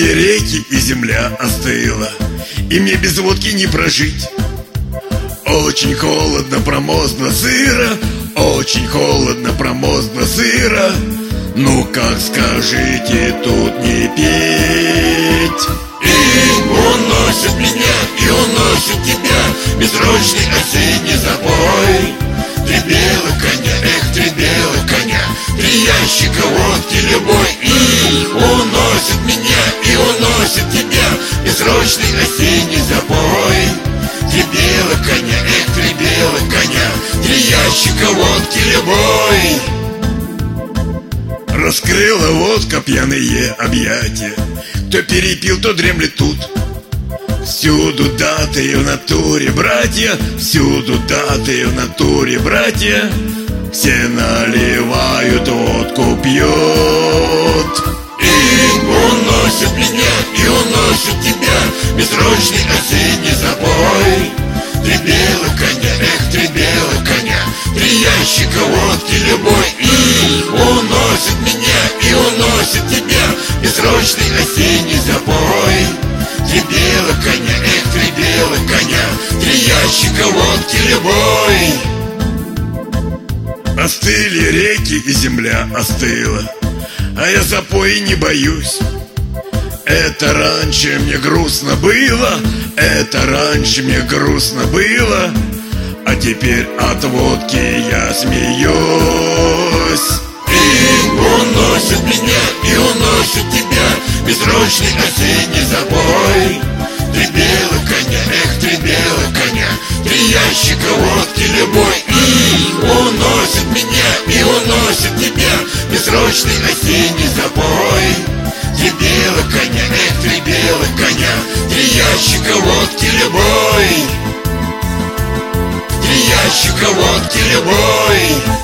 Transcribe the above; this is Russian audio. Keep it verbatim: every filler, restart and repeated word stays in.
Остыли реки, и земля остыла, и мне без водки не прожить. Очень холодно, промозгло, сыро, очень холодно, промозгло, сыро. Ну как скажите тут не петь? И уносит меня, и уносит тебя бессрочный осенний запой. Три белых коня, эх, три белых коня, три ящика водки любой. И уносит меня, и уносит тебя бессрочный осенний запой. Три белых коня, эх, три белых коня, три ящика водки любой. Раскрыла водка пьяные объятия, кто перепил, то дремлет тут. Всюду даты в натуре, братья, всюду даты в натуре, братья. Все наливают, водку пьют. И уносит меня, и уносит тебя бессрочный осенний запой. Три белых коня, эх, три белых коня, три ящика водки любой. И уносит меня, и уносит тебя бессрочный осенний запой. Три белых коня, эх, три белых коня, три ящика водки любой. Остыли реки, и земля остыла, а я запои не боюсь. Это раньше мне грустно было, это раньше мне грустно было, а теперь от водки я смеюсь. И уносит меня, и уносит тебя бессрочный осенний запой. Три белых коня, эх, три белых коня, три ящика водки любой. И уносит меня, и уносит тебя бессрочный осенний запой. Три белых коня, эх, три белых коня, три ящика водки любой. Три ящика водки любой.